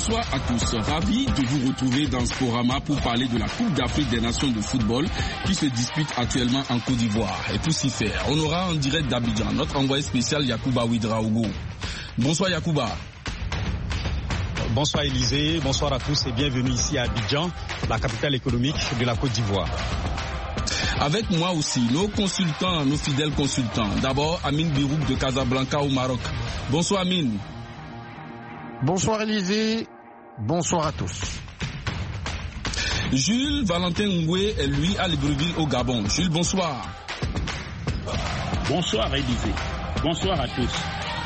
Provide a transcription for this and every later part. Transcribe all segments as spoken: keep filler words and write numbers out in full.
Bonsoir à tous, ravi de vous retrouver dans Sporama pour parler de la Coupe d'Afrique des Nations de football qui se dispute actuellement en Côte d'Ivoire. Et pour s'y faire, on aura en direct d'Abidjan notre envoyé spécial Yacouba Ouedraogo. Bonsoir Yacouba. Bonsoir Élisée, bonsoir à tous et bienvenue ici à Abidjan, la capitale économique de la Côte d'Ivoire. Avec moi aussi, nos consultants, nos fidèles consultants. D'abord, Amine Birouk de Casablanca au Maroc. Bonsoir Amine. Bonsoir Élisée, bonsoir à tous. Jules Valentin Ngoué est lui à Libreville au Gabon. Jules, bonsoir. Bonsoir Élisée, bonsoir à tous.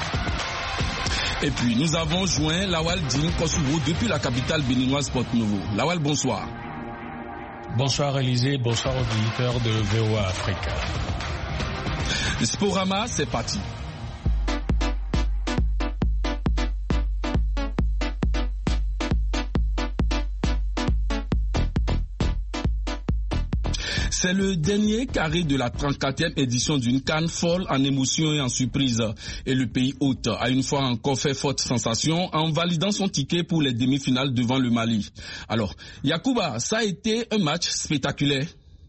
Et puis nous avons joint Lawal Dine Kosovo depuis la capitale béninoise Porto-Novo. Lawal, bonsoir. Bonsoir Élisée, bonsoir aux auditeurs de V O A Africa. Sporama, c'est parti. C'est le dernier carré de la trente-quatrième édition d'une CAN folle en émotion et en surprise. Et le pays hôte a une fois encore fait forte sensation en validant son ticket pour les demi-finales devant le Mali. Alors, Yacouba, ça a été un match spectaculaire.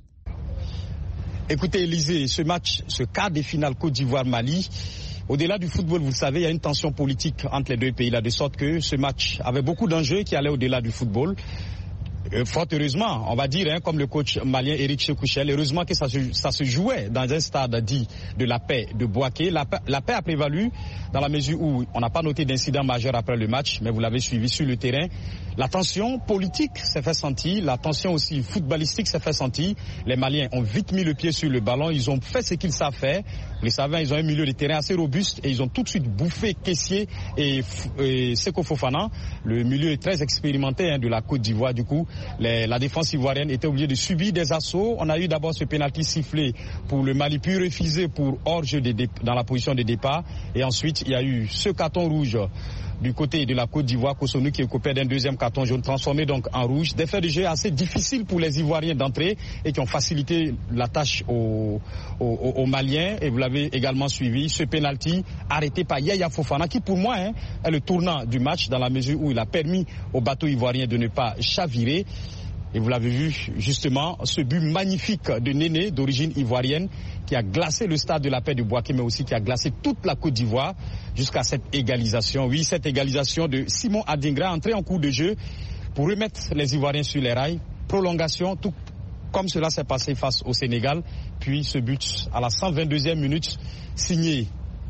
Écoutez Élisée, ce match, ce quart de finale Côte d'Ivoire-Mali, au-delà du football, vous le savez, il y a une tension politique entre les deux pays là, de sorte que ce match avait beaucoup d'enjeux qui allaient au-delà du football. Euh, fort heureusement, on va dire, hein, comme le coach malien Eric Chekouchel, heureusement que ça se, ça se jouait dans un stade dit de la paix de Bouaké. La, la paix a prévalu dans la mesure où on n'a pas noté d'incident majeur après le match, mais vous l'avez suivi sur le terrain. La tension politique s'est fait sentir, la tension aussi footballistique s'est fait sentir. Les Maliens ont vite mis le pied sur le ballon, ils ont fait ce qu'ils savent faire. Vous le savez, ils ont un milieu de terrain assez robuste et ils ont tout de suite bouffé Kessié et, et Seko Fofana. Le milieu est très expérimenté hein, de la Côte d'Ivoire du coup. Les, la défense ivoirienne était obligée de subir des assauts. On a eu d'abord ce pénalty sifflé pour le Mali, puis refusé pour hors-jeu dans la position de départ. Et ensuite, il y a eu ce carton rouge du côté de la Côte d'Ivoire, Cotonou qui est coupé d'un deuxième carton jaune transformé donc en rouge. Des faits de jeu assez difficiles pour les Ivoiriens d'entrer et qui ont facilité la tâche aux, aux, aux Maliens. Et vous l'avez également suivi, ce pénalty arrêté par Yaya Fofana qui pour moi hein, est le tournant du match dans la mesure où il a permis au bateau ivoirien de ne pas chavirer. Et vous l'avez vu justement, ce but magnifique de Néné d'origine ivoirienne qui a glacé le stade de la paix de Bouaké, mais aussi qui a glacé toute la Côte d'Ivoire jusqu'à cette égalisation. Oui, cette égalisation de Simon Adingra entré en cours de jeu pour remettre les Ivoiriens sur les rails. Prolongation, tout comme cela s'est passé face au Sénégal. Puis ce but à la cent vingt-deuxième minute signé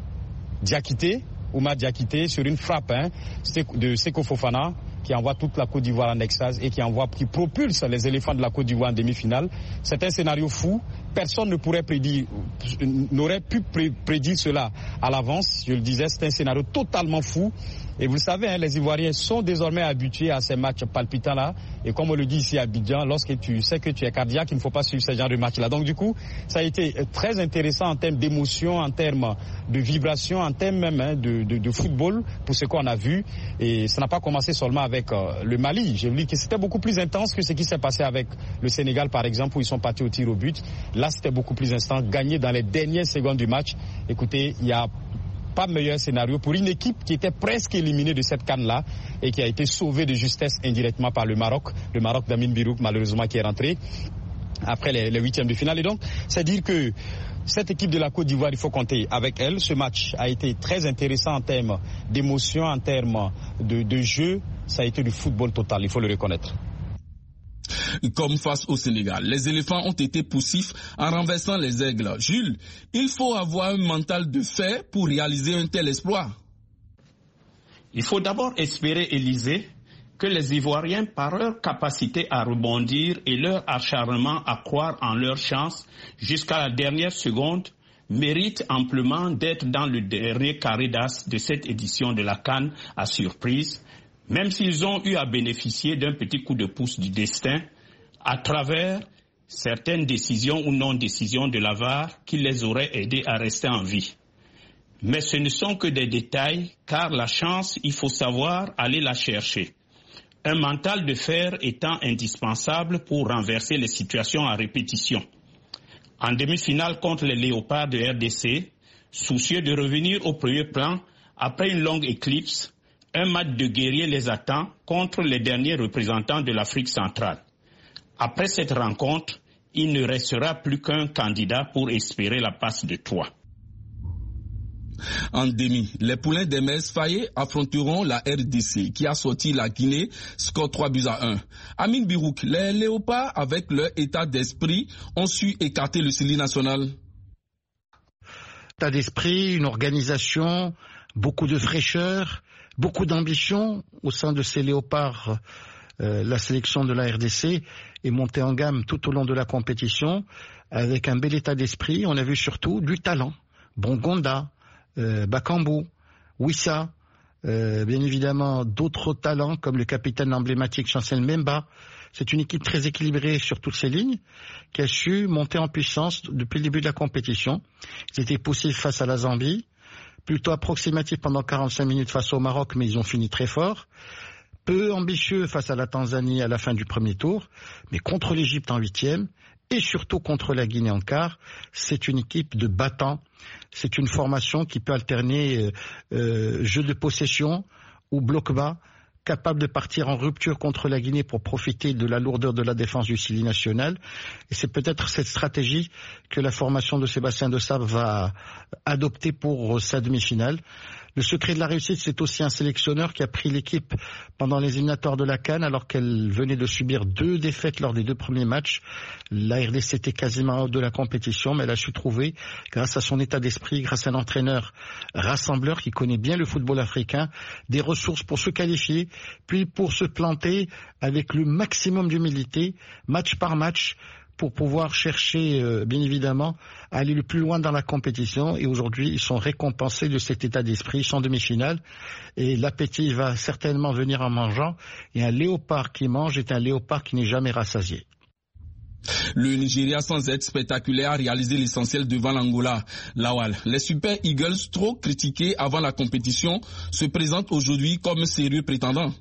Diakité, Oumar Diakité sur une frappe hein, de Seko Fofana, qui envoie toute la Côte d'Ivoire en extase et qui envoie, qui propulse les éléphants de la Côte d'Ivoire en demi-finale. C'est un scénario fou. Personne ne pourrait prédire, n'aurait pu prédire cela à l'avance. Je le disais, c'est un scénario totalement fou. Et vous le savez, hein, les Ivoiriens sont désormais habitués à ces matchs palpitants-là. Et comme on le dit ici à Abidjan, lorsque tu sais que tu es cardiaque, il ne faut pas suivre ce genre de match-là. Donc du coup, ça a été très intéressant en termes d'émotion, en termes de vibration, en termes même hein, de, de, de football, pour ce qu'on a vu. Et ça n'a pas commencé seulement avec euh, le Mali. Je vous dis que c'était beaucoup plus intense que ce qui s'est passé avec le Sénégal, par exemple, où ils sont partis au tir au but. Là, c'était beaucoup plus intense, gagné dans les dernières secondes du match. Écoutez, il y a pas meilleur scénario pour une équipe qui était presque éliminée de cette CAN-là et qui a été sauvée de justesse indirectement par le Maroc. Le Maroc d'Amine Birouk, malheureusement, qui est rentré après les, les huitièmes de finale. Et donc, c'est dire que cette équipe de la Côte d'Ivoire, il faut compter avec elle. Ce match a été très intéressant en termes d'émotion, en termes de, de jeu. Ça a été du football total, il faut le reconnaître. Comme face au Sénégal, les éléphants ont été poussifs en renversant les aigles. Jules, il faut avoir un mental de fer pour réaliser un tel exploit. Il faut d'abord espérer, Élisée, que les Ivoiriens, par leur capacité à rebondir et leur acharnement à croire en leur chance jusqu'à la dernière seconde, méritent amplement d'être dans le dernier carré d'as de cette édition de la CAN à surprise, même s'ils ont eu à bénéficier d'un petit coup de pouce du destin à travers certaines décisions ou non-décisions de la V A R qui les auraient aidés à rester en vie. Mais ce ne sont que des détails, car la chance, il faut savoir aller la chercher. Un mental de fer étant indispensable pour renverser les situations à répétition. En demi-finale contre les Léopards de R D C, soucieux de revenir au premier plan après une longue éclipse, Un match de guerrier les attend contre les derniers représentants de l'Afrique centrale. Après cette rencontre, il ne restera plus qu'un candidat pour espérer la passe de Troyes. En demi, les poulains d'Emers Faye affronteront la R D C qui a sorti la Guinée, score trois buts à un. Amine Birouk, les Léopards, avec leur état d'esprit, ont su écarter le Sili national. État d'esprit, une organisation, beaucoup de fraîcheur, beaucoup d'ambition au sein de ces Léopards. Euh, la sélection de la R D C est montée en gamme tout au long de la compétition avec un bel état d'esprit. On a vu surtout du talent. Bongonda, Euh, Bakambu, Wissa, euh, bien évidemment d'autres talents comme le capitaine emblématique Chancel Mbemba. C'est une équipe très équilibrée sur toutes ces lignes qui a su monter en puissance depuis le début de la compétition. Ils étaient poussés face à la Zambie, plutôt approximatifs pendant quarante-cinq minutes face au Maroc, mais ils ont fini très fort. Peu ambitieux face à la Tanzanie à la fin du premier tour, mais contre l'Égypte en huitième. Et surtout contre la Guinée en quart, c'est une équipe de battants. C'est une formation qui peut alterner euh, euh, jeu de possession ou bloc bas, capable de partir en rupture contre la Guinée pour profiter de la lourdeur de la défense du Sili national. Et c'est peut-être cette stratégie que la formation de Sébastien Desabre va adopter pour sa demi-finale. Le secret de la réussite, c'est aussi un sélectionneur qui a pris l'équipe pendant les éliminatoires de la CAN alors qu'elle venait de subir deux défaites lors des deux premiers matchs. La R D C était quasiment hors de la compétition, mais elle a su trouver, grâce à son état d'esprit, grâce à un entraîneur rassembleur qui connaît bien le football africain, des ressources pour se qualifier, puis pour se planter avec le maximum d'humilité, match par match, pour pouvoir chercher, euh, bien évidemment, à aller le plus loin dans la compétition. Et aujourd'hui, ils sont récompensés de cet état d'esprit. Ils sont en demi-finale. Et l'appétit va certainement venir en mangeant. Et un léopard qui mange est un léopard qui n'est jamais rassasié. Le Nigeria, sans être spectaculaire, a réalisé l'essentiel devant l'Angola. Lawal, les Super Eagles, trop critiqués avant la compétition, se présentent aujourd'hui comme sérieux prétendants.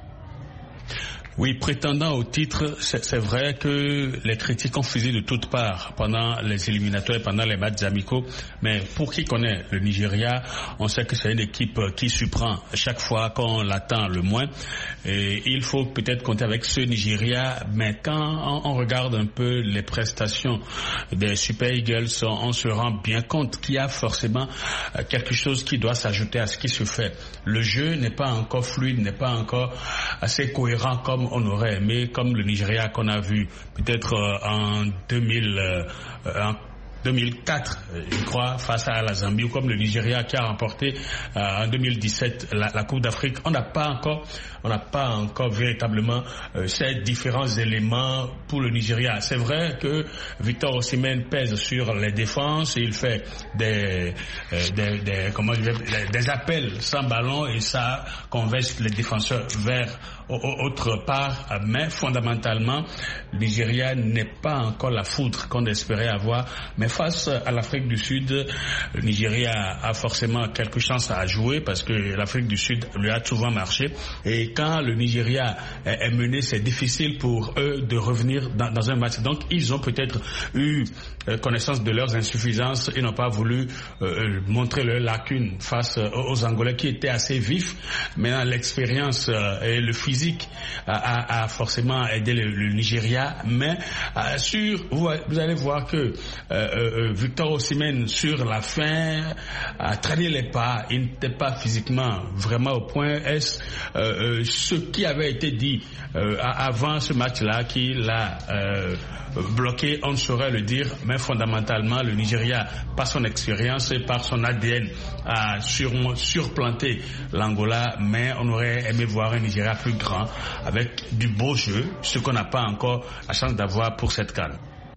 Oui, prétendant au titre, c'est vrai que les critiques ont fusé de toutes parts pendant les éliminatoires, pendant les matchs amicaux. Mais pour qui connaît le Nigeria, on sait que c'est une équipe qui surprend chaque fois qu'on l'attend le moins. Et il faut peut-être compter avec ce Nigeria. Mais quand on regarde un peu les prestations des Super Eagles, on se rend bien compte qu'il y a forcément quelque chose qui doit s'ajouter à ce qui se fait. Le jeu n'est pas encore fluide, n'est pas encore assez cohérent comme on aurait aimé, comme le Nigeria qu'on a vu peut-être euh, en deux mille, euh, en deux mille quatre, je crois, face à la Zambie, ou comme le Nigeria qui a remporté euh, en deux mille dix-sept la, la Coupe d'Afrique. On n'a pas encore, on n'a pas encore véritablement euh, ces différents éléments pour le Nigeria. C'est vrai que Victor Osimhen pèse sur les défenses et il fait des, euh, des, des, comment dire, des appels sans ballon et ça converge les défenseurs vers autre part, mais fondamentalement, le Nigeria n'est pas encore la foudre qu'on espérait avoir. Mais face à l'Afrique du Sud, le Nigeria a forcément quelques chances à jouer parce que l'Afrique du Sud lui a souvent marché. Et quand le Nigeria est mené, c'est difficile pour eux de revenir dans, dans un match. Donc, ils ont peut-être eu connaissance de leurs insuffisances et n'ont pas voulu euh, montrer leurs lacunes face aux Angolais qui étaient assez vifs. Maintenant, l'expérience euh, et le physique a, a, a forcément aidé le, le Nigeria, mais euh, sur vous, vous allez voir que euh, euh, Victor Osimhen sur la fin a traîné les pas. Il n'était pas physiquement vraiment au point. Est-ce euh, euh, ce qui avait été dit euh, avant ce match-là qui l'a euh, bloqué, on ne saurait le dire, mais fondamentalement, le Nigeria, par son expérience et par son A D N, a sûrement surplanté l'Angola, mais on aurait aimé voir un Nigeria plus grand, avec du beau jeu, ce qu'on n'a pas encore la chance d'avoir pour cette CAN.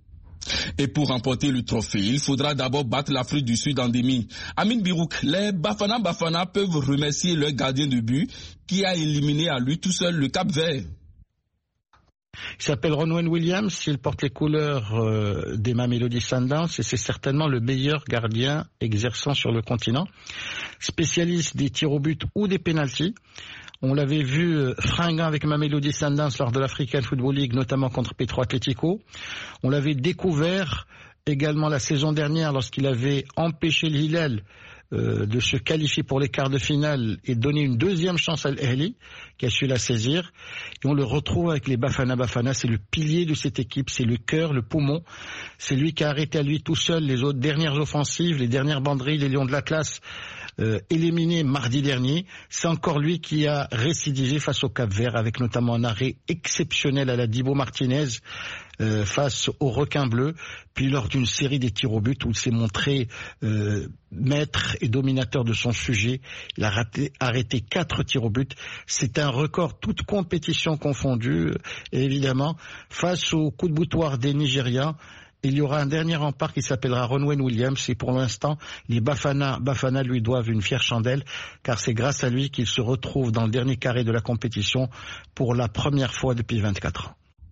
Et pour remporter le trophée, il faudra d'abord battre l'Afrique du Sud en demi. Amine Birouk, les Bafana Bafana peuvent remercier leur gardien de but qui a éliminé à lui tout seul le Cap-Vert. Il s'appelle Ronwen Williams, il porte les couleurs euh, des Mamelodi Sundowns et c'est certainement le meilleur gardien exerçant sur le continent. Spécialiste des tirs au but ou des pénaltys. On l'avait vu euh, fringant avec Mamelodi Sundowns lors de l'African Football League, notamment contre Petro Atlético. On l'avait découvert également la saison dernière lorsqu'il avait empêché le Hilal euh, de se qualifier pour les quarts de finale et donner une deuxième chance à l'Ahli, qui a su la saisir. Et on le retrouve avec les Bafana Bafana, c'est le pilier de cette équipe, c'est le cœur, le poumon. C'est lui qui a arrêté à lui tout seul les autres dernières offensives, les dernières banderilles, les Lions de l'Atlas, euh, éliminés mardi dernier. C'est encore lui qui a récidivé face au Cap-Vert, avec notamment un arrêt exceptionnel à la Dibo Martinez, euh, face au requin bleu, puis lors d'une série des tirs au but où il s'est montré euh, maître et dominateur de son sujet. Il a raté, arrêté quatre tirs au but. C'est un record, toute compétition confondue, et évidemment, face au coup de boutoir des Nigérians. Il y aura un dernier rempart qui s'appellera Ronwen Williams, et pour l'instant, les Bafana, Bafana lui doivent une fière chandelle, car c'est grâce à lui qu'il se retrouve dans le dernier carré de la compétition pour la première fois depuis vingt-quatre ans.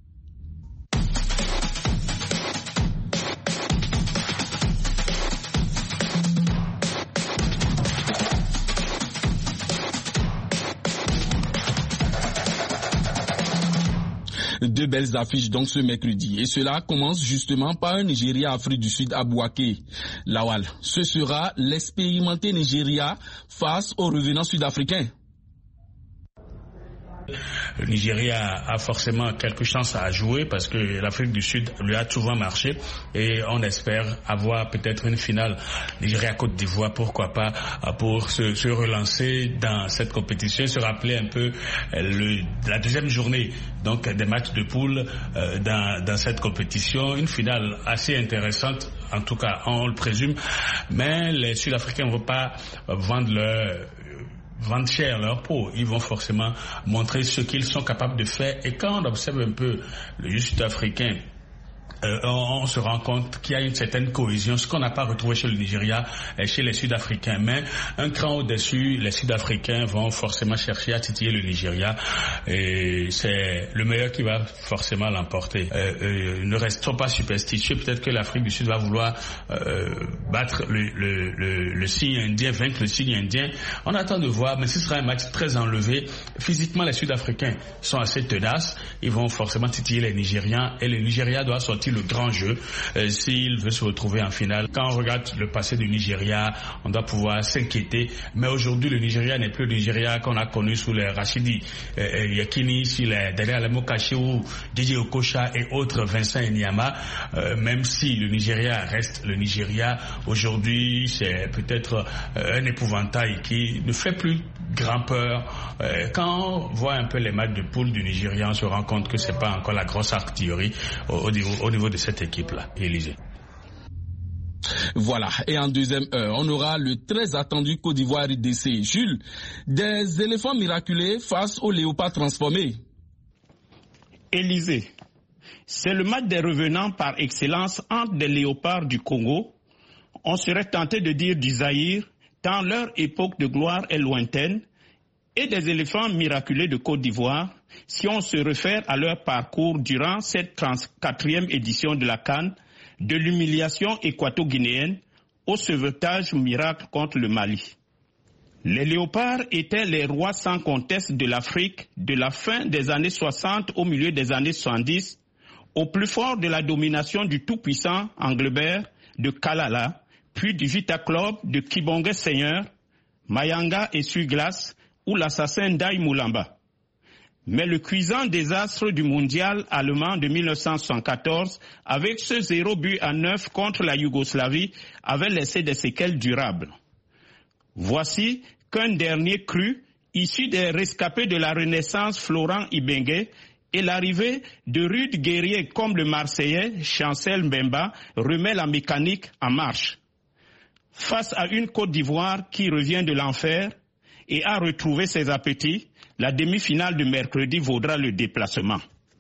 Deux belles affiches donc ce mercredi, et cela commence justement par un Nigeria Afrique du Sud à Bouaké. Lawal, ce sera l'expérimenté Nigeria face aux revenants sud-africains. Le Nigeria a forcément quelques chances à jouer parce que l'Afrique du Sud lui a souvent marché et on espère avoir peut-être une finale Nigeria-Côte d'Ivoire, pourquoi pas, pour se, se relancer dans cette compétition, se rappeler un peu le, la deuxième journée donc des matchs de poule euh, dans, dans cette compétition. Une finale assez intéressante, en tout cas on le présume, mais les Sud-Africains ne vont pas vendre leur vendent cher leur peau, ils vont forcément montrer ce qu'ils sont capables de faire. Et quand on observe un peu le jeu sud-africain, Euh, on, on se rend compte qu'il y a une certaine cohésion, ce qu'on n'a pas retrouvé chez le Nigeria et chez les Sud-Africains. Mais un cran au-dessus, les Sud-Africains vont forcément chercher à titiller le Nigeria et c'est le meilleur qui va forcément l'emporter. Euh, euh, ne restons pas superstitieux, peut-être que l'Afrique du Sud va vouloir euh, battre le, le, le, le signe indien, vaincre le signe indien. On attend de voir, mais ce sera un match très enlevé. Physiquement, les Sud-Africains sont assez tenaces, ils vont forcément titiller les Nigérians et le Nigeria doit sortir le grand jeu euh, s'il veut se retrouver en finale. Quand on regarde le passé du Nigeria, on doit pouvoir s'inquiéter, mais aujourd'hui le Nigeria n'est plus le Nigeria qu'on a connu sous les Rachidi euh, Yakini, sous les Daniel Alamokachi ou Didier Okocha et autres, Vincent Enyama. Euh, même si le Nigeria reste le Nigeria, aujourd'hui c'est peut-être euh, un épouvantail qui ne fait plus grand peur. Euh, quand on voit un peu les matchs de poule du Nigeria, on se rend compte que c'est pas encore la grosse artillerie au, au niveau au niveau de cette équipe-là, Élysée. Voilà, et en deuxième heure, on aura le très attendu Côte d'Ivoire R D C. Jules, des éléphants miraculés face aux léopards transformés. Élysée, c'est le match des revenants par excellence entre des léopards du Congo. On serait tenté de dire du Zaïre, tant leur époque de gloire est lointaine, et des éléphants miraculés de Côte d'Ivoire, si on se réfère à leur parcours durant cette trente-quatrième édition de la CAN, de l'humiliation équato-guinéenne au sauvetage miracle contre le Mali. Les léopards étaient les rois sans conteste de l'Afrique de la fin des années soixante au milieu des années soixante-dix, au plus fort de la domination du tout-puissant Anglebert de Kalala, puis du Vita Club de Kibonge Seigneur, Mayanga et Suglas, ou l'assassin Dai Moulamba. Mais le cuisant désastre du mondial allemand de mille neuf cent soixante-quatorze, avec ce zéro but à neuf contre la Yougoslavie, avait laissé des séquelles durables. Voici qu'un dernier cru, issu des rescapés de la Renaissance Florent Ibenge, et l'arrivée de rudes guerriers comme le Marseillais Chancel Mbemba remet la mécanique en marche. Face à une Côte d'Ivoire qui revient de l'enfer, et à retrouver ses appétits, la demi-finale de mercredi vaudra le déplacement.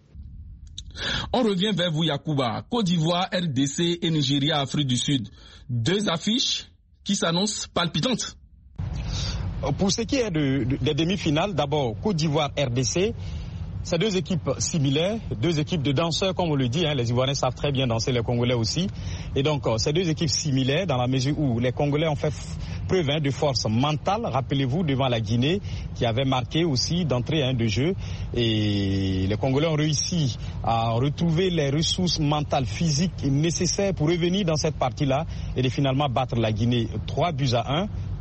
On revient vers vous, Yacouba. Côte d'Ivoire, R D C et Nigeria, Afrique du Sud. Deux affiches qui s'annoncent palpitantes. Pour ce qui est de, de, des demi-finales, d'abord Côte d'Ivoire, R D C. C'est deux équipes similaires, deux équipes de danseurs, comme on le dit. Hein, les Ivoiriens savent très bien danser, les Congolais aussi. Et donc, c'est deux équipes similaires dans la mesure où les Congolais ont fait preuve hein, de force mentale. Rappelez-vous, devant la Guinée, qui avait marqué aussi d'entrée hein, de jeu. Et les Congolais ont réussi à retrouver les ressources mentales, physiques nécessaires pour revenir dans cette partie-là et de finalement battre la Guinée trois buts à un.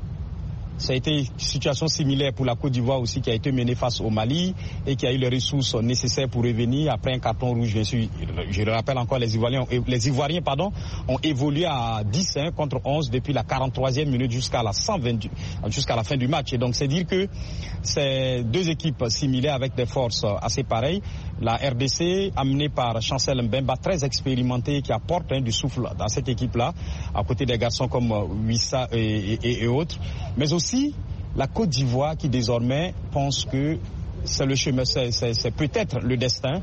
Ça a été une situation similaire pour la Côte d'Ivoire aussi, qui a été menée face au Mali et qui a eu les ressources nécessaires pour revenir après un carton rouge, bien sûr. Je le rappelle encore, les Ivoiriens, les Ivoiriens pardon, ont évolué à dix hein, contre onze depuis la quarante-troisième minute jusqu'à la cent vingt, jusqu'à la fin du match. Et donc c'est dire que c'est deux équipes similaires avec des forces assez pareilles. La R D C, amenée par Chancel Mbemba, très expérimenté, qui apporte hein, du souffle dans cette équipe-là, à côté des garçons comme Wissa et, et, et autres. Mais aussi la Côte d'Ivoire qui désormais pense que c'est le chemin, c'est, c'est, c'est peut-être le destin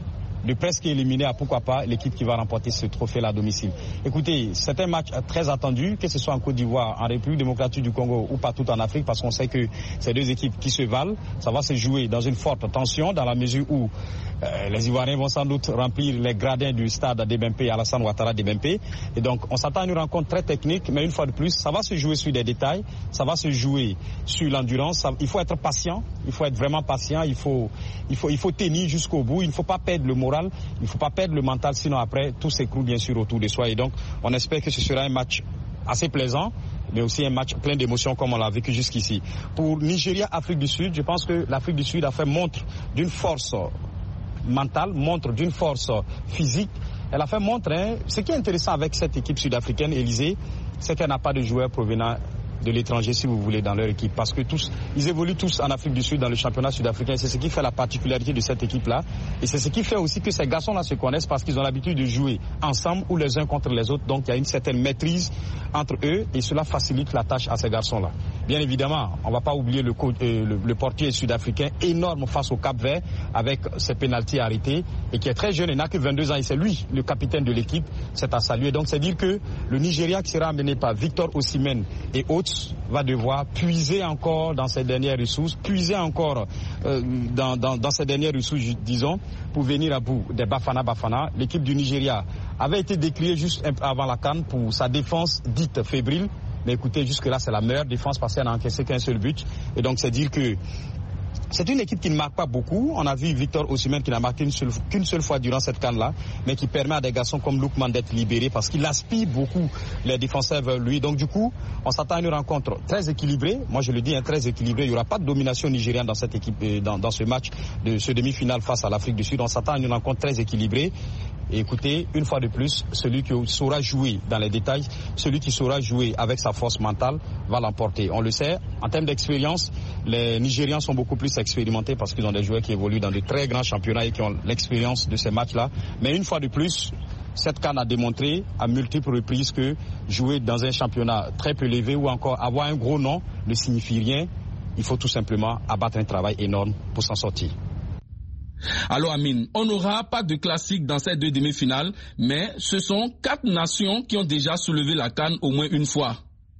de presque éliminer à pourquoi pas l'équipe qui va remporter ce trophée-là à domicile. Écoutez, c'est un match très attendu, que ce soit en Côte d'Ivoire, en République démocratique du Congo ou partout en Afrique, parce qu'on sait que c'est deux équipes qui se valent. Ça va se jouer dans une forte tension, dans la mesure où euh, les Ivoiriens vont sans doute remplir les gradins du stade Debempe, Alassane Ouattara Debempe. Et donc, on s'attend à une rencontre très technique, mais une fois de plus, ça va se jouer sur des détails, ça va se jouer sur l'endurance. Ça, il faut être patient, il faut être vraiment patient, il faut, il faut, il faut tenir jusqu'au bout, il ne faut pas perdre le moral. Il ne faut pas perdre le mental, sinon après, tout s'écroule bien sûr autour de soi. Et donc, on espère que ce sera un match assez plaisant, mais aussi un match plein d'émotions comme on l'a vécu jusqu'ici. Pour Nigeria-Afrique du Sud, je pense que l'Afrique du Sud a fait montre d'une force mentale, montre d'une force physique. Elle a fait montre, hein, ce qui est intéressant avec cette équipe sud-africaine, Élysée, c'est qu'elle n'a pas de joueurs provenant de l'étranger, si vous voulez, dans leur équipe, parce que tous, ils évoluent tous en Afrique du Sud dans le championnat sud-africain. C'est ce qui fait la particularité de cette équipe-là, et c'est ce qui fait aussi que ces garçons-là se connaissent, parce qu'ils ont l'habitude de jouer ensemble ou les uns contre les autres. Donc il y a une certaine maîtrise entre eux, et cela facilite la tâche à ces garçons-là. Bien évidemment, on ne va pas oublier le, euh, le, le portier sud-africain énorme face au Cap-Vert, avec ses pénaltys arrêtés, et qui est très jeune, il n'a que vingt-deux ans, et c'est lui le capitaine de l'équipe. C'est à saluer. Donc c'est dire que le Nigeria, qui sera amené par Victor Osimhen et autres, va devoir puiser encore dans ses dernières ressources, puiser encore euh, dans, dans, dans ses dernières ressources, disons, pour venir à bout des Bafana Bafana. L'équipe du Nigeria avait été décriée juste avant la CAN pour sa défense dite fébrile. Mais écoutez, jusque-là, c'est la meilleure défense parce qu'elle n'a encaissé qu'un seul but. Et donc, c'est dire que c'est une équipe qui ne marque pas beaucoup. On a vu Victor Osimhen qui n'a marqué une seule, qu'une seule fois durant cette CAN-là, mais qui permet à des garçons comme Lookman d'être libérés parce qu'il aspire beaucoup les défenseurs vers lui. Donc du coup, on s'attend à une rencontre très équilibrée. Moi je le dis, hein, très équilibrée. Il n'y aura pas de domination nigérienne dans cette équipe, dans, dans ce match de ce demi-finale face à l'Afrique du Sud. On s'attend à une rencontre très équilibrée. Et écoutez, une fois de plus, celui qui saura jouer dans les détails, celui qui saura jouer avec sa force mentale va l'emporter. On le sait, en termes d'expérience, les Nigérians sont beaucoup plus expérimentés parce qu'ils ont des joueurs qui évoluent dans de très grands championnats et qui ont l'expérience de ces matchs-là. Mais une fois de plus, cette CAN a démontré à multiples reprises que jouer dans un championnat très peu élevé ou encore avoir un gros nom ne signifie rien. Il faut tout simplement abattre un travail énorme pour s'en sortir. Alors Amine, on n'aura pas de classique dans ces deux demi-finales, mais ce sont quatre nations qui ont déjà soulevé la CAN au moins une fois.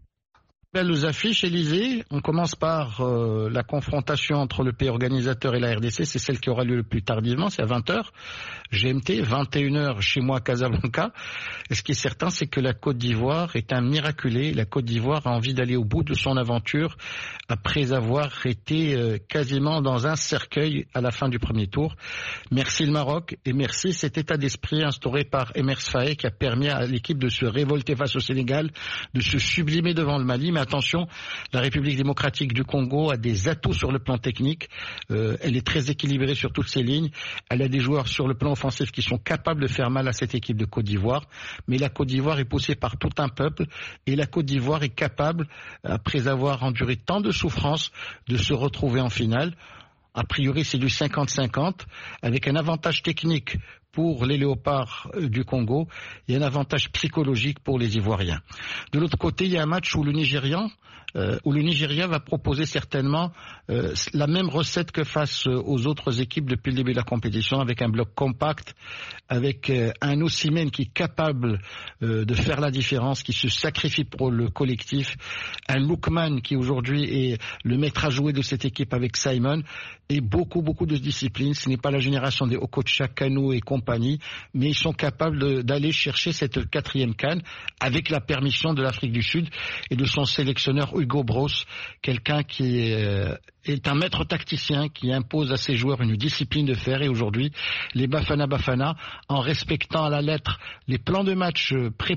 Belles affiches, Élysée. On commence par euh, la confrontation entre le pays organisateur et la R D C. C'est celle qui aura lieu le plus tardivement, c'est à vingt heures. G M T, vingt et une heures chez moi à Casablanca. Et ce qui est certain, c'est que la Côte d'Ivoire est un miraculé. La Côte d'Ivoire a envie d'aller au bout de son aventure après avoir été euh, quasiment dans un cercueil à la fin du premier tour. Merci le Maroc et merci cet état d'esprit instauré par Emers Faé qui a permis à l'équipe de se révolter face au Sénégal, de se sublimer devant le Mali. Mais attention, la République démocratique du Congo a des atouts sur le plan technique. Euh, elle est très équilibrée sur toutes ses lignes. Elle a des joueurs sur le plan offensif qui sont capables de faire mal à cette équipe de Côte d'Ivoire. Mais la Côte d'Ivoire est poussée par tout un peuple et la Côte d'Ivoire est capable, après avoir enduré tant de souffrances, de se retrouver en finale. A priori, c'est du cinquante cinquante, avec un avantage technique pour les léopards du Congo et un avantage psychologique pour les Ivoiriens. De l'autre côté, il y a un match où le Nigérian, euh, où le Nigeria va proposer certainement euh, la même recette que face aux autres équipes depuis le début de la compétition, avec un bloc compact, avec euh, un Osimhen qui est capable euh, de faire la différence, qui se sacrifie pour le collectif, un Lookman qui aujourd'hui est le maître à jouer de cette équipe avec Simon, et beaucoup, beaucoup de discipline. Ce n'est pas la génération des Okocha, Kanu et compagnie, mais ils sont capables de, d'aller chercher cette quatrième CAN avec la permission de l'Afrique du Sud et de son sélectionneur Hugo Broos, quelqu'un qui est, est un maître tacticien qui impose à ses joueurs une discipline de fer. Et aujourd'hui, les Bafana Bafana, en respectant à la lettre les plans de match pré